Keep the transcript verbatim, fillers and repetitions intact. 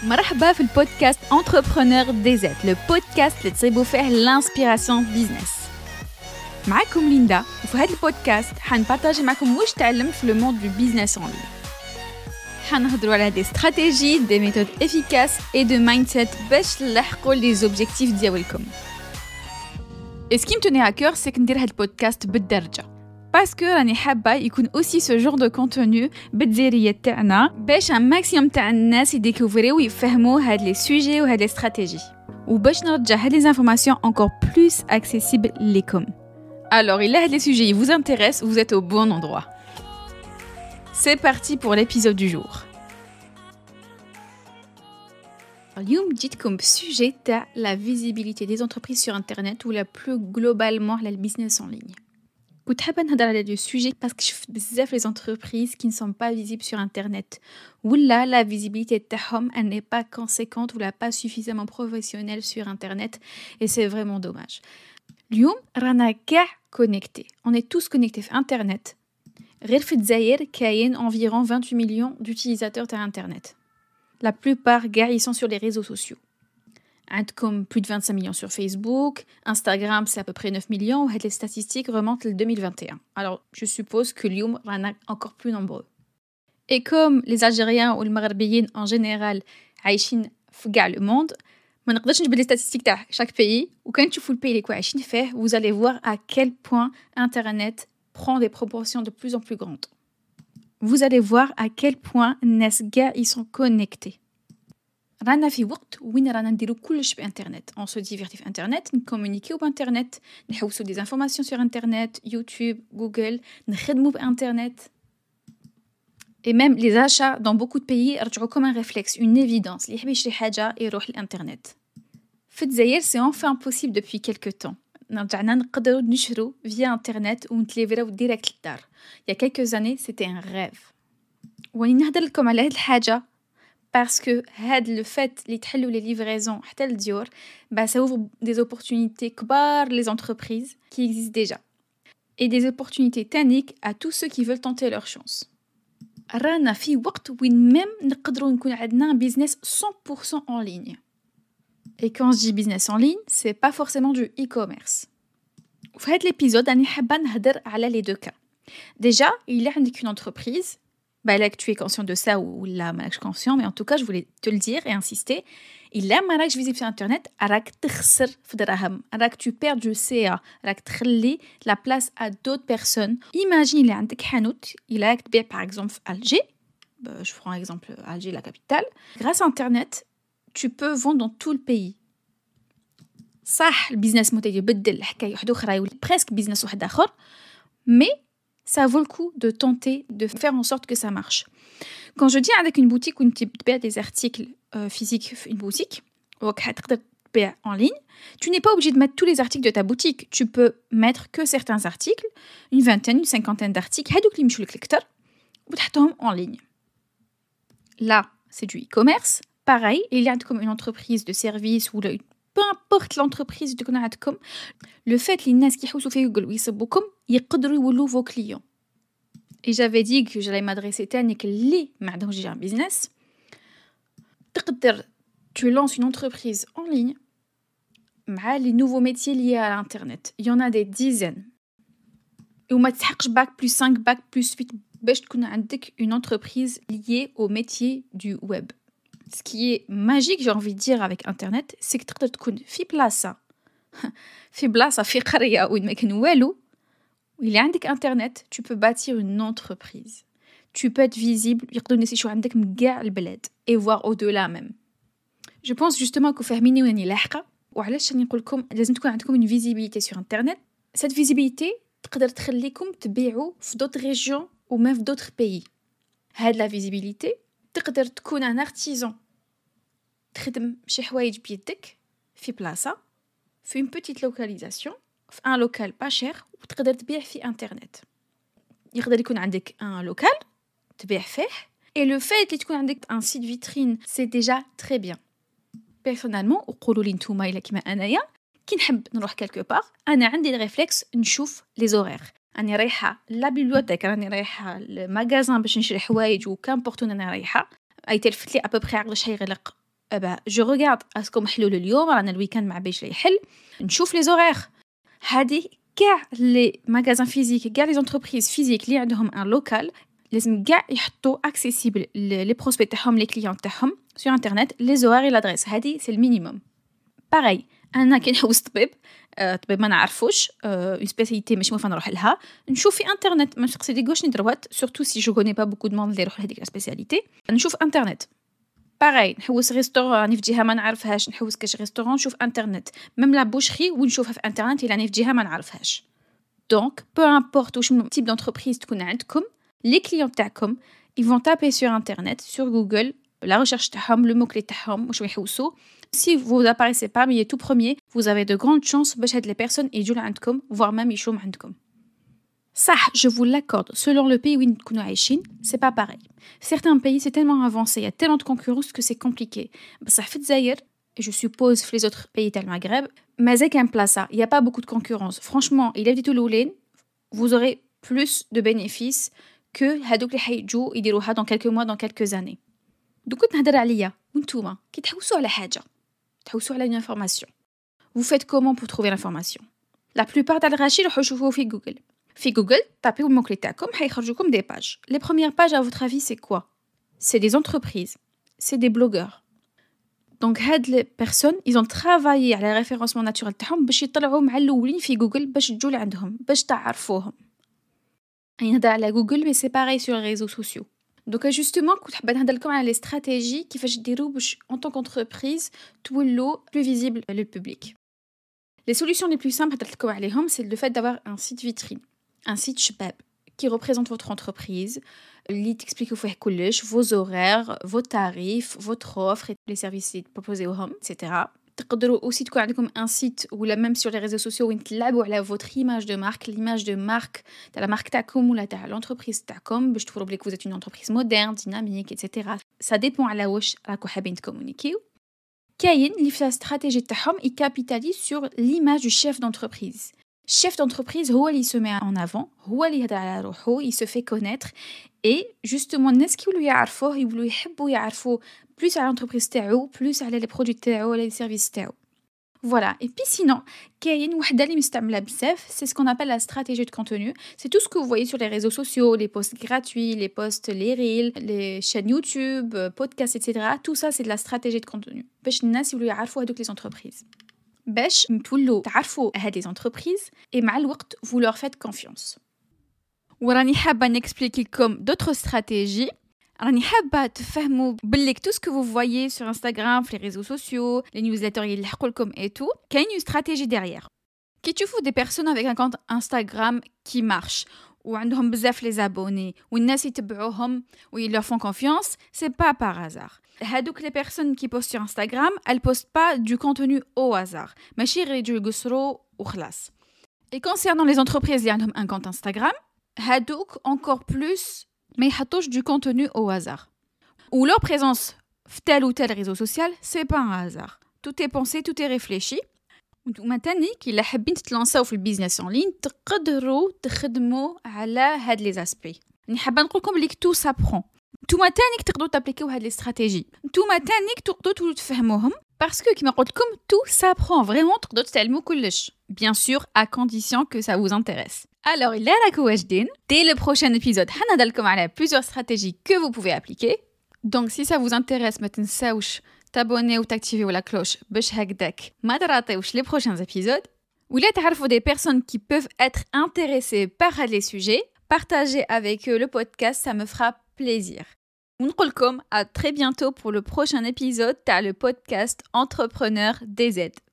مرحبا في البودكاست Entrepreneur دي زد, le podcast اللي تصيبوا فيه l'inspiration business. معكم ليندا, وفي هذا البودكاست حنبارطاجي معكم واش تعلمت في le monde du business en ligne. حنهضروا على des stratégies, des méthodes efficaces et de mindset باش تلحقوا les objectifs ديالكم. Et ce qui me tenait à cœur, c'est que ندير هذا البودكاست بالدرجة. Parce que راني حابة يكون aussi ce genre de contenu بالدزيرية تاعنا باش un maximum تاع الناس يديكوفريو ويفهموا هاد les sujets و هاد les stratégies. وباش نرجع هاد les informations encore plus accessibles ليكم. Alors, il a les sujets qui vous intéressent, vous êtes au bon endroit. C'est parti pour l'épisode du jour. اليوم جيتكم بسوجي تاع la visibilité des entreprises sur internet ou la plus globalement la business en ligne. كنت حابة نهضر على هذا السوجي باسكو شفت بزاف les entreprises qui ne sont pas visibles sur internet ولا la visibilité تاعهم elle n'est pas conséquente ou la pas suffisamment professionnelle sur internet et c'est vraiment dommage. اليوم رانا كاع connectés. On est tous connectés sur internet. غير في الجزائر كاين environ vingt-huit millions d'utilisateurs تاع internet. La plupart gars ils sont sur les réseaux sociaux. عندكم plus de vingt-cinq millions sur Facebook, Instagram c'est à peu près neuf millions, et les statistiques remontent le deux mille vingt et un. Alors je suppose que اليوم رانا encore plus nombreux. Et comme les Algériens ou les Maghrébiens en général عايشين في كاع le monde, ما نقدرش نجيب les statistiques تاع chaque pays, ou quand tu fous le pays اللي كوا عايشين فيه, vous allez voir à quel point internet prend des proportions de plus en plus grandes. Vous allez voir à quel point الناس كاع ils sont connectés. رانا في وقت وين رانا نديرو كلش بانترنت. On se divertit في انترنت, نكومونيكيو بانترنت, نحوسو des informations sur internet, YouTube, Google, نخدمو بانترنت. Et même les achats dans beaucoup de pays رجعوا comme un réflexe, une évidence. اللي يحب يشري حاجة يروح للانترنت. في الجزائر c'est enfin possible depuis quelques temps. رجعنا نقدروا نشرو via internet ونتليفراو ديريكت للدار. Il y a quelques années c'était un rêve. واني نهضر لكم على هاد الحاجة parce que had le fait les تحلوا les livraisons حتى للديور, bah ça ouvre des opportunités كبار les entreprises qui existent déjà et des opportunités تانيك à tous ceux qui veulent tenter leur chance. رانا في وقت وين même نقدروا نكون عندنا business cent pour cent en ligne. Et quand je dis business en ligne, c'est pas forcément du e-commerce. في هذا l'épisode راني حابة نهضر على les deux cas. Déjà, il y a une entreprise. Bah là que tu es conscient de ça ou là ماكش conscient, mais en tout cas je voulais te le dire et insister. إلا ما راكش visible sur internet راك تخسر في دراهم, راك tu perds du C A, راك تخلي la place à d'autres personnes. Imagine اللي عندك حانوت إلا راك تبيع par exemple في Alger, bah, je prends un exemple Alger la capitale. Grâce à internet tu peux vendre dans tout le pays. صح البيزنس موديل يبدل حكاية واحدة أخرى يولي presque business واحد آخر, mais ça vaut le coup de tenter de faire en sorte que ça marche. Quand je dis avec une boutique où tu peux des articles euh, physiques, une boutique, ou en ligne, tu n'es pas obligé de mettre tous les articles de ta boutique. Tu peux mettre que certains articles, une vingtaine, une cinquantaine d'articles, en ligne. Là, c'est du e-commerce. Pareil, il y a comme une entreprise de service ou le peu importe l'entreprise de connaître, le fait que les gens qui sont sur Google ويصبوكم يقدروا يولوا vos clients. Et j'avais dit que j'allais m'adresser تانيك اللي ما عندهمش déjà un business. تقدر tu lances une entreprise en ligne مع les nouveaux métiers liés à l'internet. Il y en a des dizaines. Et وما تسحقش bac plus cinq, bac plus huit باش تكون عندك une entreprise liée au métier du web. Ce qui est magique, j'ai envie de dire, avec Internet, c'est que tu peux être في بلاصة في بلاصة في قرية وين ما كان والو, il y a Internet, tu peux bâtir une entreprise. Tu peux être visible, يقدروا الناس يشوفوا عندك من كاع البلاد et voir au-delà même. Je pense justement que فهميني وين لاحقة وعلاش راني نقول لكم لازم تكون عندكم une visibilité sur Internet. Cette visibilité تقدر تخليكم تبيعوا في d'autres régions ou même في d'autres pays. هاد la visibilité تقدر تكون un artisan تخدم شي حوايج بيدك في بلاصة في une petite localisation في un local pas cher وتقدر تبيع في internet. يقدر يكون عندك un local تبيع فيه et le fait اللي تكون عندك un site vitrine c'est déjà très bien. Personnellement وقولوا لي نتوما إلا كيما أنايا كي نحب نروح quelque part أنا عندي الريفلكس نشوف les horaires. راني رايحة لا بيبليوتيك, راني رايحة المغازان باش نشري حوايج وكامبورت وين أنا رايحة, أي تلفت لي أبوبخي عقداش هيغلق eh ben, je regarde اسكم حلول اليوم رانا الويكاند ما باش يحل نشوف لي زورير هذه كاع لي ماغازان فيزيك كاع لي زونتربريز فيزيك اللي عندهم ان لوكال لازم كاع يحطوا اكسيسيبل لي بروسبي تاعهم لي كليون تاعهم سور انترنت لي زورير لادريس هذه سي المينيموم باغي انا كي نحوس طبيب أه طبيب ما نعرفوش اون سبيسياليتي ماشي موفا نروح لها نشوف في انترنت ما نقصدي واش ندروات سورتو سي جو كوني با بوكو دو موند اللي يروح لهذيك سبيسياليتي نشوف انترنت باغي نحوس ريستورون راني في جهه ما نعرفهاش نحوس كاش ريستورون نشوف انترنت ميم لا بوشري ونشوفها في انترنت الا راني في جهه ما نعرفهاش دونك بو امبورط واش تيب دونتربريز تكون عندكم لي كليون تاعكم ils vont taper sur internet sur Google la recherche تاعهم le mot clé تاعهم واش يحوسوا si vous apparaissez parmi les tout premiers vous avez de grandes chances باش هاد les personnes يجوا عندكم voire même يشوفوا عندكم صح je vous l'accorde selon le pays où نكونوا عايشين c'est pas pareil certains pays c'est tellement avancé il y a tellement de concurrence que c'est compliqué بصح في الجزائر et je suppose في les autres pays تاع المغرب مازال كاين بلاصه il y a pas beaucoup de concurrence franchement il est الاولين vous aurez plus de bénéfices que هادوك اللي حيجوا يديروها dans quelques mois dans quelques années دوك كنت نهضر عليا وانتوما كي تحوسوا على حاجه تحوسوا على une information vous faites comment pour trouver l'information la plupart تاع الغاشي يروحوا يشوفوه في جوجل في جوجل طابيو الموكلي تاعكم حيخرجوكم دي باج les premières pages à votre avis c'est quoi c'est des entreprises c'est des blogueurs donc هاد les personnes ils ont travaillé على référencement naturel تاعهم باش يطلعوا مع الاولين في جوجل باش تجوا لعندهم باش تعرفوهم نهضر على جوجل مي سي باراي سور لي ريزو سوسيو دوكا جوستومون كنت حابه نهضر لكم على لي استراتيجي كيفاش ديروا باش ان طونك انتربريز تولوا بلو فيزيبل للبوبليك لي سوليوشن لي بلو سامبل هضرت لكم عليهم سي لو فات دافوار ان سيت فيترين un site شباب qui représente votre entreprise اللي تexplique فيه كلش vos horaires vos tarifs votre offre et les services اللي تبروبوزيوهم et cetera تقدروا aussi تكون عندكم un site ولا même sur les réseaux sociaux وين تلعبوا على votre image de marque l'image de marque تاع la marque تاعكم ولا تاع l'entreprise تاعكم باش توروا بلي vous êtes une entreprise moderne dynamique et cetera ça dépend على واش راكو حابين تكومونيكيو كاين اللي في الاستراتيجي تاعهم يكابيتاليز sur l'image du chef d'entreprise chef d'entreprise هو اللي se met en avant هو اللي يهضر على روحو il se fait connaître et justement الناس كي يولوا يعرفوه يولوا يحبوا يعرفوا plus على l'entreprise تاعو plus على les produits تاعو ولا les services تاعو voilà et puis sinon كاين وحده اللي مستعمله بزاف c'est ce qu'on appelle la stratégie de contenu c'est tout ce que vous voyez sur les réseaux sociaux les posts gratuits les posts les reels les chaînes YouTube podcasts etc tout ça c'est de la stratégie de contenu باش الناس يولوا يعرفوا هذوك les entreprises باش نتولوا تعرفوا هاد les entreprises et مع الوقت vous leur faites confiance وراني حابه نexpliquer لكم d'autres stratégies راني حابه تفهموا باللي tout ce que vous voyez sur Instagram في les réseaux sociaux les newsletters اللي يلحقوا لكم et tout كاين une stratégie derrière كي تشوفوا des personnes avec un compte Instagram qui marche وعندهم بزاف les abonnés والناس يتبعوهم و ils leur font confiance c'est pas par hasard هادوك les personnes qui postent sur Instagram elles postent pas du contenu au hasard ماشي غير يجوا يقصروا وخلاص et concernant les entreprises اللي عندهم un compte Instagram هادوك encore plus ما يحطوش du contenu au hasard ou leur présence في tel ou tel réseau social c'est pas un hasard tout est pensé tout est réfléchi وانتوما تاني كي لا حابين تتلانساو في البيزنس اون لين تقدروا تخدموا على هاد لي زاسبي ني حابه نقول لكم بلي تو سابرون نتوما تاني تقدروا تابليكيو هاد لي استراتيجي نتوما تاني تقدروا تولوا تفهموهم باسكو كيما قلت لكم تو سابرون فريمون تقدروا تتعلموا كلش bien sûr à condition que ça vous intéresse alors il est راكو واجدين dès le prochain épisode حنهضر لكم على plusieurs stratégies que vous pouvez appliquer donc si ça vous intéresse ما تنساوش t'abonner ou t'activer la cloche باش هكداك ما تراطيوش les prochains épisodes ولا تعرفوا des personnes qui peuvent être intéressées par les sujets partagez avec eux le podcast ça me fera plaisir ونقول لكم à très bientôt pour le prochain épisode تاع le podcast Entrepreneur D Z